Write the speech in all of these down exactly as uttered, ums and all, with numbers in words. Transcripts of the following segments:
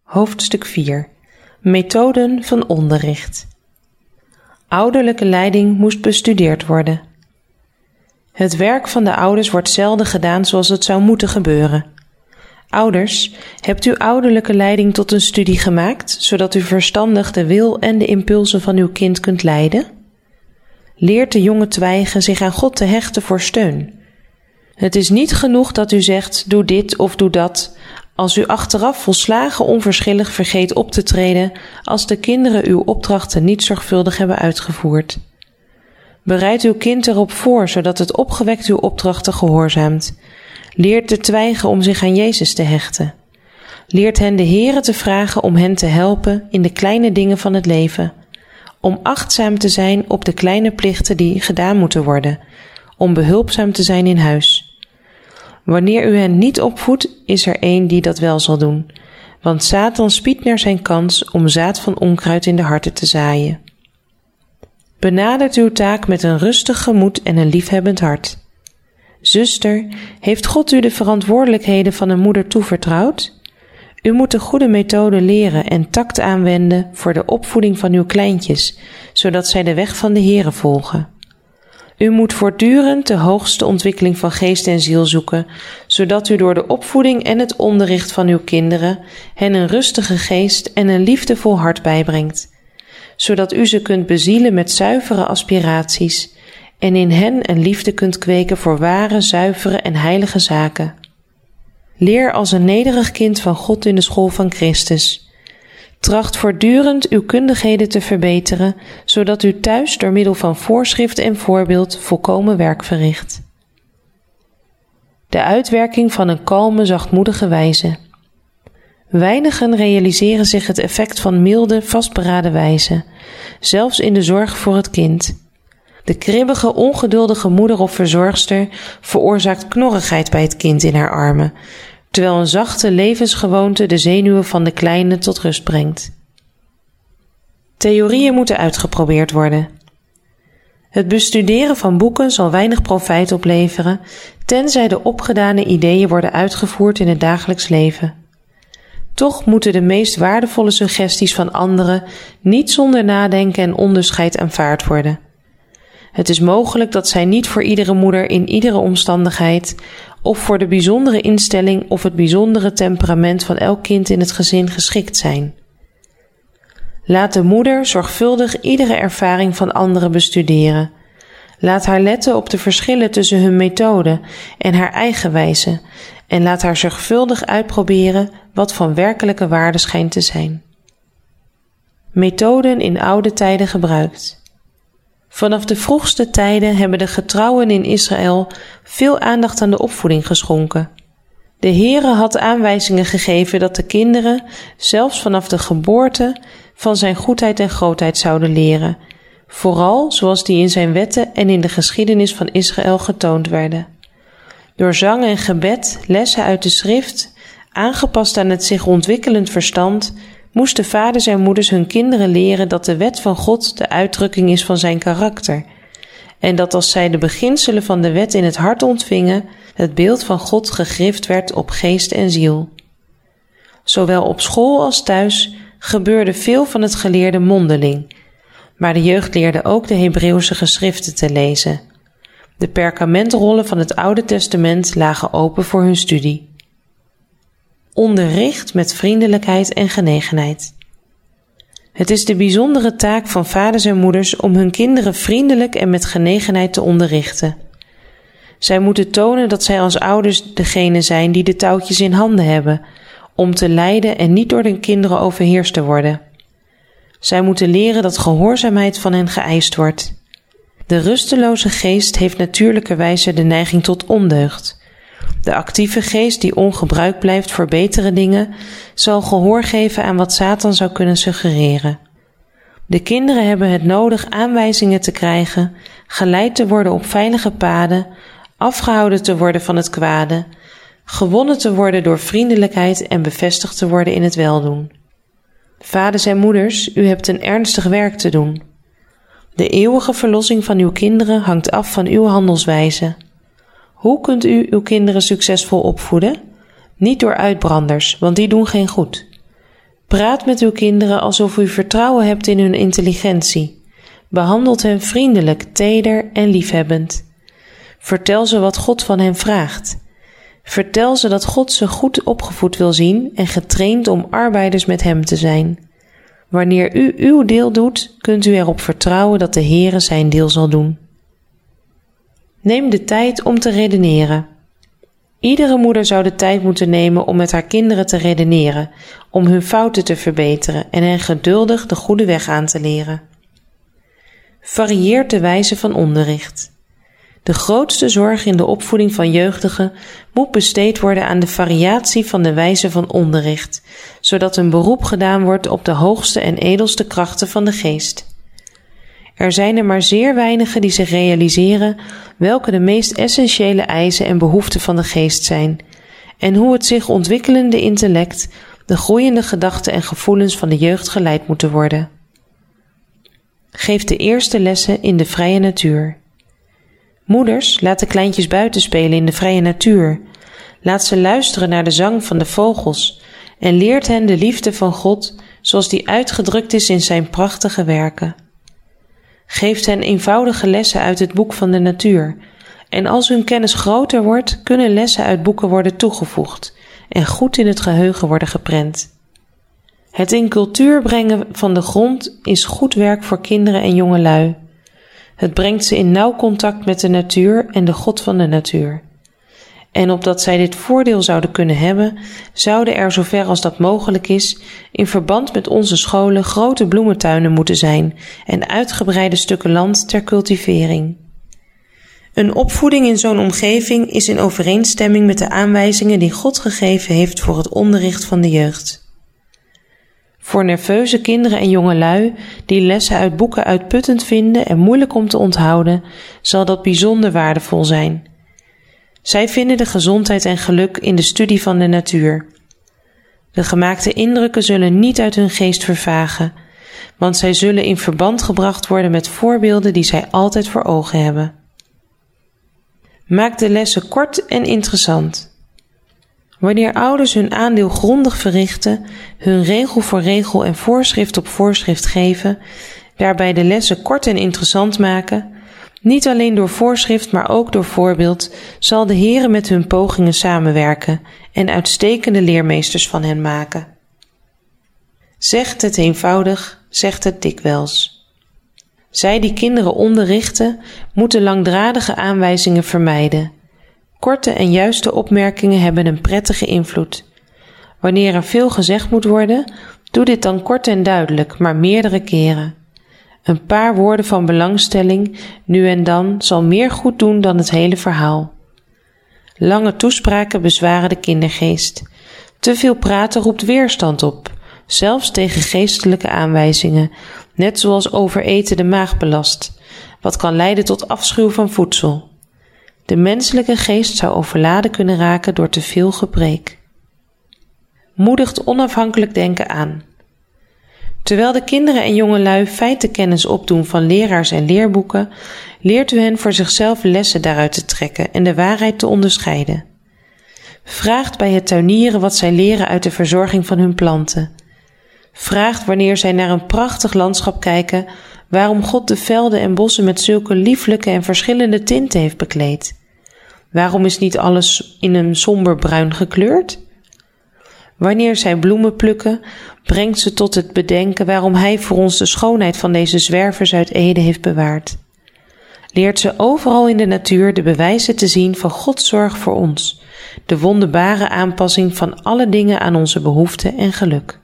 Hoofdstuk vier. Methoden van onderricht. Ouderlijke leiding moest bestudeerd worden. Het werk van de ouders wordt zelden gedaan zoals het zou moeten gebeuren. Ouders, hebt u ouderlijke leiding tot een studie gemaakt, zodat u verstandig de wil en de impulsen van uw kind kunt leiden? Leert de jonge twijgen zich aan God te hechten voor steun. Het is niet genoeg dat u zegt, doe dit of doe dat, als u achteraf volslagen onverschillig vergeet op te treden als de kinderen uw opdrachten niet zorgvuldig hebben uitgevoerd. Bereid uw kind erop voor, zodat het opgewekt uw opdrachten gehoorzaamt. Leert de twijgen om zich aan Jezus te hechten. Leert hen de Heere te vragen om hen te helpen in de kleine dingen van het leven, om achtzaam te zijn op de kleine plichten die gedaan moeten worden, om behulpzaam te zijn in huis. Wanneer u hen niet opvoedt, is er één die dat wel zal doen, want Satan spiedt naar zijn kans om zaad van onkruid in de harten te zaaien. Benadert uw taak met een rustig gemoed en een liefhebbend hart. Zuster, heeft God u de verantwoordelijkheden van een moeder toevertrouwd? U moet de goede methode leren en tact aanwenden voor de opvoeding van uw kleintjes, zodat zij de weg van de Heere volgen. U moet voortdurend de hoogste ontwikkeling van geest en ziel zoeken, zodat u door de opvoeding en het onderricht van uw kinderen hen een rustige geest en een liefdevol hart bijbrengt, zodat u ze kunt bezielen met zuivere aspiraties en in hen een liefde kunt kweken voor ware, zuivere en heilige zaken. Leer als een nederig kind van God in de school van Christus. Tracht voortdurend uw kundigheden te verbeteren, zodat u thuis door middel van voorschrift en voorbeeld volkomen werk verricht. De uitwerking van een kalme, zachtmoedige wijze. Weinigen realiseren zich het effect van milde, vastberaden wijze, zelfs in de zorg voor het kind. De kribbige, ongeduldige moeder of verzorgster veroorzaakt knorrigheid bij het kind in haar armen, terwijl een zachte levensgewoonte de zenuwen van de kleine tot rust brengt. Theorieën moeten uitgeprobeerd worden. Het bestuderen van boeken zal weinig profijt opleveren, tenzij de opgedane ideeën worden uitgevoerd in het dagelijks leven. Toch moeten de meest waardevolle suggesties van anderen niet zonder nadenken en onderscheid aanvaard worden. Het is mogelijk dat zij niet voor iedere moeder in iedere omstandigheid of voor de bijzondere instelling of het bijzondere temperament van elk kind in het gezin geschikt zijn. Laat de moeder zorgvuldig iedere ervaring van anderen bestuderen. Laat haar letten op de verschillen tussen hun methode en haar eigen wijze en laat haar zorgvuldig uitproberen wat van werkelijke waarde schijnt te zijn. Methoden in oude tijden gebruikt. Vanaf de vroegste tijden hebben de getrouwen in Israël veel aandacht aan de opvoeding geschonken. De Heere had aanwijzingen gegeven dat de kinderen, zelfs vanaf de geboorte, van zijn goedheid en grootheid zouden leren, vooral zoals die in zijn wetten en in de geschiedenis van Israël getoond werden. Door zang en gebed, lessen uit de schrift, aangepast aan het zich ontwikkelend verstand, moesten vaders en moeders hun kinderen leren dat de wet van God de uitdrukking is van zijn karakter, en dat als zij de beginselen van de wet in het hart ontvingen, het beeld van God gegrift werd op geest en ziel. Zowel op school als thuis gebeurde veel van het geleerde mondeling, maar de jeugd leerde ook de Hebreeuwse geschriften te lezen. De perkamentrollen van het Oude Testament lagen open voor hun studie. Onderricht met vriendelijkheid en genegenheid. Het is de bijzondere taak van vaders en moeders om hun kinderen vriendelijk en met genegenheid te onderrichten. Zij moeten tonen dat zij als ouders degene zijn die de touwtjes in handen hebben, om te leiden en niet door de kinderen overheerst te worden. Zij moeten leren dat gehoorzaamheid van hen geëist wordt. De rusteloze geest heeft natuurlijkerwijze de neiging tot ondeugd. De actieve geest die ongebruikt blijft voor betere dingen, zal gehoor geven aan wat Satan zou kunnen suggereren. De kinderen hebben het nodig aanwijzingen te krijgen, geleid te worden op veilige paden, afgehouden te worden van het kwade, gewonnen te worden door vriendelijkheid en bevestigd te worden in het weldoen. Vaders en moeders, u hebt een ernstig werk te doen. De eeuwige verlossing van uw kinderen hangt af van uw handelswijze. Hoe kunt u uw kinderen succesvol opvoeden? Niet door uitbranders, want die doen geen goed. Praat met uw kinderen alsof u vertrouwen hebt in hun intelligentie. Behandelt hen vriendelijk, teder en liefhebbend. Vertel ze wat God van hen vraagt. Vertel ze dat God ze goed opgevoed wil zien en getraind om arbeiders met hem te zijn. Wanneer u uw deel doet, kunt u erop vertrouwen dat de Heere zijn deel zal doen. Neem de tijd om te redeneren. Iedere moeder zou de tijd moeten nemen om met haar kinderen te redeneren, om hun fouten te verbeteren en hen geduldig de goede weg aan te leren. Varieert de wijze van onderricht. De grootste zorg in de opvoeding van jeugdigen moet besteed worden aan de variatie van de wijze van onderricht, zodat een beroep gedaan wordt op de hoogste en edelste krachten van de geest. Er zijn er maar zeer weinigen die zich realiseren welke de meest essentiële eisen en behoeften van de geest zijn, en hoe het zich ontwikkelende intellect, de groeiende gedachten en gevoelens van de jeugd geleid moeten worden. Geef de eerste lessen in de vrije natuur. Moeders, laat de kleintjes buiten spelen in de vrije natuur. Laat ze luisteren naar de zang van de vogels en leert hen de liefde van God zoals die uitgedrukt is in zijn prachtige werken. Geeft hen eenvoudige lessen uit het boek van de natuur, en als hun kennis groter wordt, kunnen lessen uit boeken worden toegevoegd en goed in het geheugen worden geprent. Het in cultuur brengen van de grond is goed werk voor kinderen en jongelui. Het brengt ze in nauw contact met de natuur en de God van de natuur. En opdat zij dit voordeel zouden kunnen hebben, zouden er zover als dat mogelijk is, in verband met onze scholen grote bloementuinen moeten zijn en uitgebreide stukken land ter cultivering. Een opvoeding in zo'n omgeving is in overeenstemming met de aanwijzingen die God gegeven heeft voor het onderricht van de jeugd. Voor nerveuze kinderen en jongelui die lessen uit boeken uitputtend vinden en moeilijk om te onthouden, zal dat bijzonder waardevol zijn. Zij vinden de gezondheid en geluk in de studie van de natuur. De gemaakte indrukken zullen niet uit hun geest vervagen, want zij zullen in verband gebracht worden met voorbeelden die zij altijd voor ogen hebben. Maak de lessen kort en interessant. Wanneer ouders hun aandeel grondig verrichten, hun regel voor regel en voorschrift op voorschrift geven, daarbij de lessen kort en interessant maken, niet alleen door voorschrift, maar ook door voorbeeld, zal de Heere met hun pogingen samenwerken en uitstekende leermeesters van hen maken. Zegt het eenvoudig, zegt het dikwijls. Zij die kinderen onderrichten, moeten langdradige aanwijzingen vermijden. Korte en juiste opmerkingen hebben een prettige invloed. Wanneer er veel gezegd moet worden, doe dit dan kort en duidelijk, maar meerdere keren. Een paar woorden van belangstelling, nu en dan, zal meer goed doen dan het hele verhaal. Lange toespraken bezwaren de kindergeest. Te veel praten roept weerstand op, zelfs tegen geestelijke aanwijzingen, net zoals overeten de maag belast, wat kan leiden tot afschuw van voedsel. De menselijke geest zou overladen kunnen raken door te veel gepreek. Moedigt onafhankelijk denken aan. Terwijl de kinderen en jongelui feitenkennis opdoen van leraars en leerboeken, leert u hen voor zichzelf lessen daaruit te trekken en de waarheid te onderscheiden. Vraagt bij het tuinieren wat zij leren uit de verzorging van hun planten. Vraagt wanneer zij naar een prachtig landschap kijken, waarom God de velden en bossen met zulke lieflijke en verschillende tinten heeft bekleed. Waarom is niet alles in een somber bruin gekleurd? Wanneer zij bloemen plukken, brengt ze tot het bedenken waarom Hij voor ons de schoonheid van deze zwervers uit Ede heeft bewaard. Leert ze overal in de natuur de bewijzen te zien van Gods zorg voor ons, de wonderbare aanpassing van alle dingen aan onze behoeften en geluk.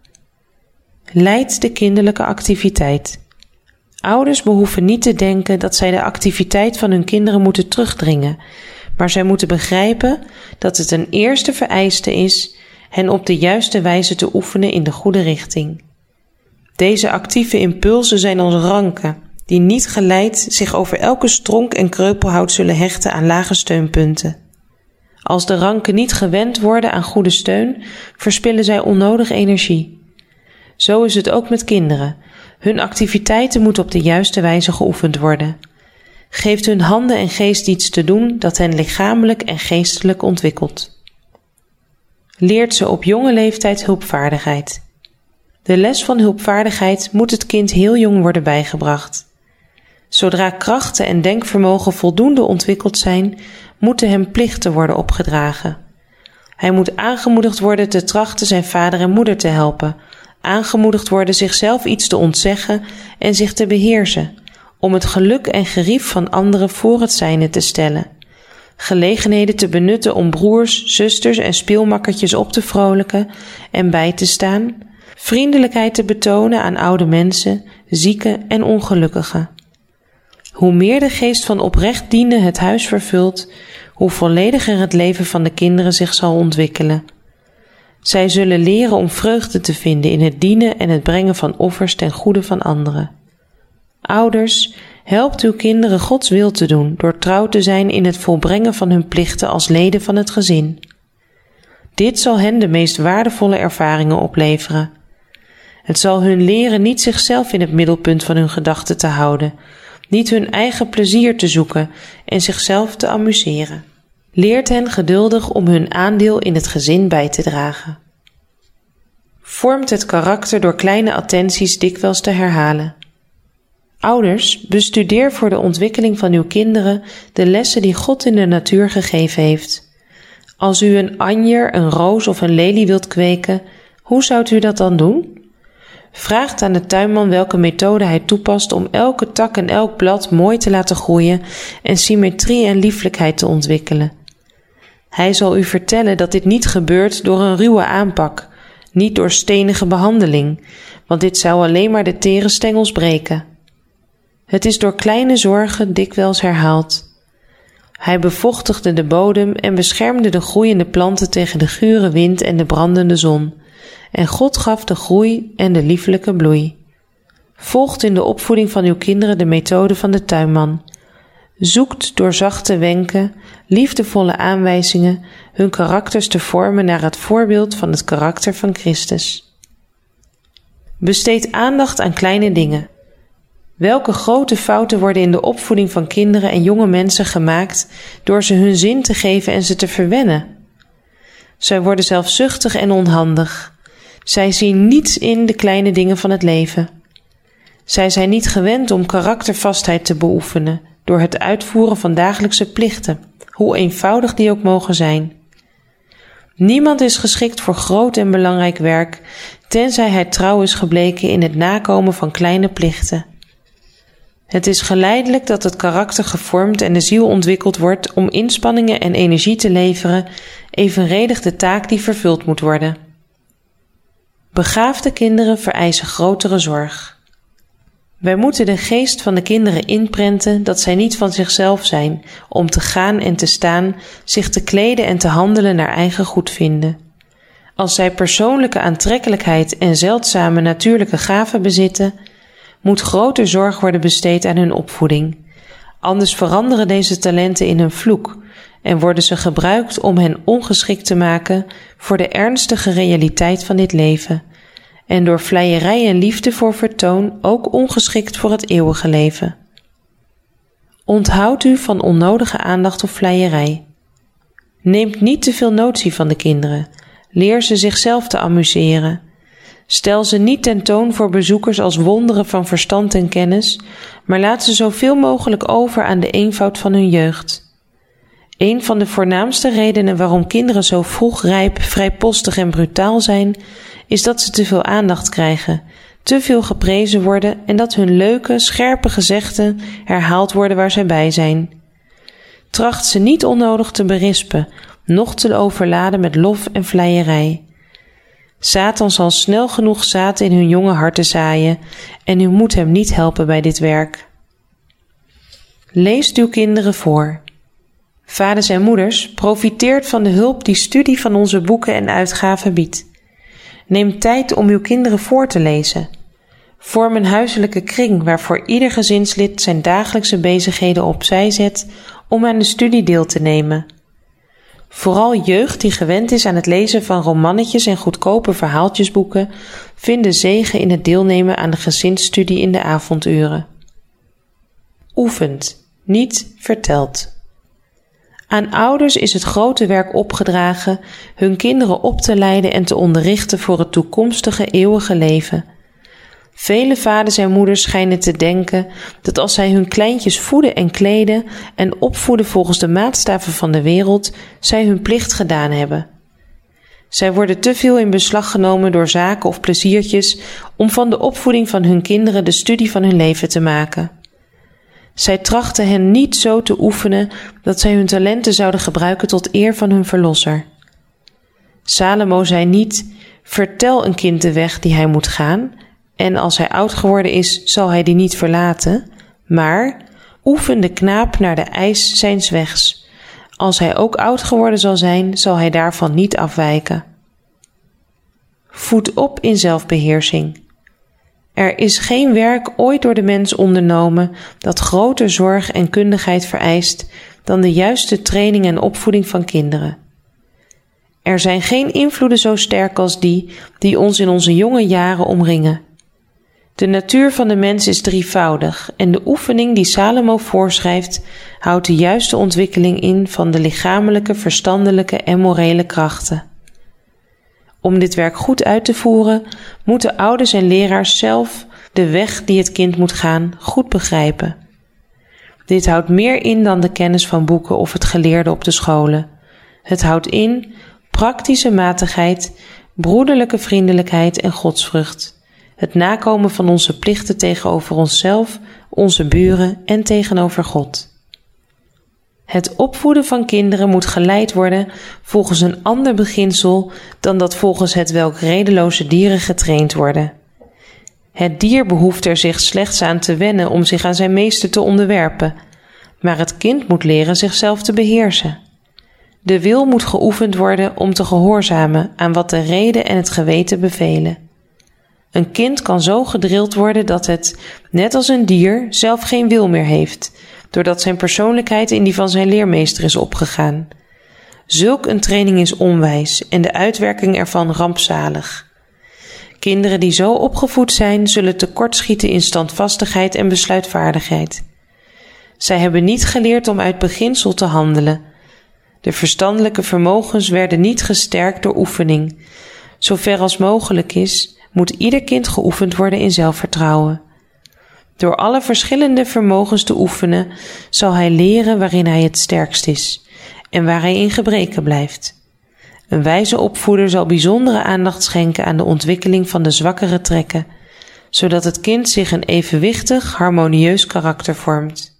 Leidt de kinderlijke activiteit. Ouders behoeven niet te denken dat zij de activiteit van hun kinderen moeten terugdringen, maar zij moeten begrijpen dat het een eerste vereiste is hen op de juiste wijze te oefenen in de goede richting. Deze actieve impulsen zijn als ranken, die niet geleid zich over elke stronk en kreupelhout zullen hechten aan lage steunpunten. Als de ranken niet gewend worden aan goede steun, verspillen zij onnodig energie. Zo is het ook met kinderen. Hun activiteiten moeten op de juiste wijze geoefend worden. Geeft hun handen en geest iets te doen dat hen lichamelijk en geestelijk ontwikkelt. Leert ze op jonge leeftijd hulpvaardigheid. De les van hulpvaardigheid moet het kind heel jong worden bijgebracht. Zodra krachten en denkvermogen voldoende ontwikkeld zijn, moeten hem plichten worden opgedragen. Hij moet aangemoedigd worden te trachten zijn vader en moeder te helpen, aangemoedigd worden zichzelf iets te ontzeggen en zich te beheersen, om het geluk en gerief van anderen voor het zijne te stellen, gelegenheden te benutten om broers, zusters en speelmakkertjes op te vrolijken en bij te staan, vriendelijkheid te betonen aan oude mensen, zieken en ongelukkigen. Hoe meer de geest van oprecht dienen het huis vervult, hoe vollediger het leven van de kinderen zich zal ontwikkelen. Zij zullen leren om vreugde te vinden in het dienen en het brengen van offers ten goede van anderen. Ouders, helpt uw kinderen Gods wil te doen door trouw te zijn in het volbrengen van hun plichten als leden van het gezin. Dit zal hen de meest waardevolle ervaringen opleveren. Het zal hun leren niet zichzelf in het middelpunt van hun gedachten te houden, niet hun eigen plezier te zoeken en zichzelf te amuseren. Leert hen geduldig om hun aandeel in het gezin bij te dragen. Vormt het karakter door kleine attenties dikwijls te herhalen. Ouders, bestudeer voor de ontwikkeling van uw kinderen de lessen die God in de natuur gegeven heeft. Als u een anjer, een roos of een lelie wilt kweken, hoe zou u dat dan doen? Vraagt aan de tuinman welke methode hij toepast om elke tak en elk blad mooi te laten groeien en symmetrie en lieflijkheid te ontwikkelen. Hij zal u vertellen dat dit niet gebeurt door een ruwe aanpak, niet door stenige behandeling, want dit zou alleen maar de tere stengels breken. Het is door kleine zorgen dikwijls herhaald. Hij bevochtigde de bodem en beschermde de groeiende planten tegen de gure wind en de brandende zon. En God gaf de groei en de lieflijke bloei. Volgt in de opvoeding van uw kinderen de methode van de tuinman. Zoekt door zachte wenken, liefdevolle aanwijzingen, hun karakters te vormen naar het voorbeeld van het karakter van Christus. Besteed aandacht aan kleine dingen. Welke grote fouten worden in de opvoeding van kinderen en jonge mensen gemaakt door ze hun zin te geven en ze te verwennen? Zij worden zelfzuchtig en onhandig. Zij zien niets in de kleine dingen van het leven. Zij zijn niet gewend om karaktervastheid te beoefenen door het uitvoeren van dagelijkse plichten, hoe eenvoudig die ook mogen zijn. Niemand is geschikt voor groot en belangrijk werk, tenzij hij trouw is gebleken in het nakomen van kleine plichten. Het is geleidelijk dat het karakter gevormd en de ziel ontwikkeld wordt om inspanningen en energie te leveren, evenredig de taak die vervuld moet worden. Begaafde kinderen vereisen grotere zorg. Wij moeten de geest van de kinderen inprenten dat zij niet van zichzelf zijn, om te gaan en te staan, zich te kleden en te handelen naar eigen goedvinden. Als zij persoonlijke aantrekkelijkheid en zeldzame natuurlijke gaven bezitten, moet grote zorg worden besteed aan hun opvoeding. Anders veranderen deze talenten in een vloek en worden ze gebruikt om hen ongeschikt te maken voor de ernstige realiteit van dit leven en door vleierij en liefde voor vertoon ook ongeschikt voor het eeuwige leven. Onthoud u van onnodige aandacht of vleierij. Neemt niet te veel notie van de kinderen. Leer ze zichzelf te amuseren. Stel ze niet tentoon voor bezoekers als wonderen van verstand en kennis, maar laat ze zoveel mogelijk over aan de eenvoud van hun jeugd. Een van de voornaamste redenen waarom kinderen zo vroeg rijp, vrijpostig en brutaal zijn, is dat ze te veel aandacht krijgen, te veel geprezen worden en dat hun leuke, scherpe gezegden herhaald worden waar zij bij zijn. Tracht ze niet onnodig te berispen, noch te overladen met lof en vleierij. Satan zal snel genoeg zaad in hun jonge harten zaaien en u moet hem niet helpen bij dit werk. Leest uw kinderen voor. Vaders en moeders, profiteert van de hulp die studie van onze boeken en uitgaven biedt. Neem tijd om uw kinderen voor te lezen. Vorm een huiselijke kring waarvoor ieder gezinslid zijn dagelijkse bezigheden opzij zet om aan de studie deel te nemen. Vooral jeugd die gewend is aan het lezen van romannetjes en goedkope verhaaltjesboeken, vinden zegen in het deelnemen aan de gezinsstudie in de avonduren. Oefent, niet vertelt. Aan ouders is het grote werk opgedragen hun kinderen op te leiden en te onderrichten voor het toekomstige eeuwige leven. Vele vaders en moeders schijnen te denken dat als zij hun kleintjes voeden en kleden en opvoeden volgens de maatstaven van de wereld, zij hun plicht gedaan hebben. Zij worden te veel in beslag genomen door zaken of pleziertjes om van de opvoeding van hun kinderen de studie van hun leven te maken. Zij trachten hen niet zo te oefenen dat zij hun talenten zouden gebruiken tot eer van hun verlosser. Salomo zei niet: vertel een kind de weg die hij moet gaan, en als hij oud geworden is, zal hij die niet verlaten, maar oefen de knaap naar de eis zijns wegs. Als hij ook oud geworden zal zijn, zal hij daarvan niet afwijken. Voed op in zelfbeheersing. Er is geen werk ooit door de mens ondernomen dat groter zorg en kundigheid vereist dan de juiste training en opvoeding van kinderen. Er zijn geen invloeden zo sterk als die die ons in onze jonge jaren omringen. De natuur van de mens is drievoudig en de oefening die Salomo voorschrijft houdt de juiste ontwikkeling in van de lichamelijke, verstandelijke en morele krachten. Om dit werk goed uit te voeren, moeten ouders en leraars zelf de weg die het kind moet gaan goed begrijpen. Dit houdt meer in dan de kennis van boeken of het geleerde op de scholen. Het houdt in praktische matigheid, broederlijke vriendelijkheid en godsvrucht. Het nakomen van onze plichten tegenover onszelf, onze buren en tegenover God. Het opvoeden van kinderen moet geleid worden volgens een ander beginsel dan dat volgens het welk redeloze dieren getraind worden. Het dier behoeft er zich slechts aan te wennen om zich aan zijn meester te onderwerpen, maar het kind moet leren zichzelf te beheersen. De wil moet geoefend worden om te gehoorzamen aan wat de rede en het geweten bevelen. Een kind kan zo gedrild worden dat het, net als een dier, zelf geen wil meer heeft, doordat zijn persoonlijkheid in die van zijn leermeester is opgegaan. Zulk een training is onwijs en de uitwerking ervan rampzalig. Kinderen die zo opgevoed zijn, zullen tekortschieten in standvastigheid en besluitvaardigheid. Zij hebben niet geleerd om uit beginsel te handelen. De verstandelijke vermogens werden niet gesterkt door oefening. Zover als mogelijk is, moet ieder kind geoefend worden in zelfvertrouwen. Door alle verschillende vermogens te oefenen, zal hij leren waarin hij het sterkst is en waar hij in gebreken blijft. Een wijze opvoeder zal bijzondere aandacht schenken aan de ontwikkeling van de zwakkere trekken, zodat het kind zich een evenwichtig, harmonieus karakter vormt.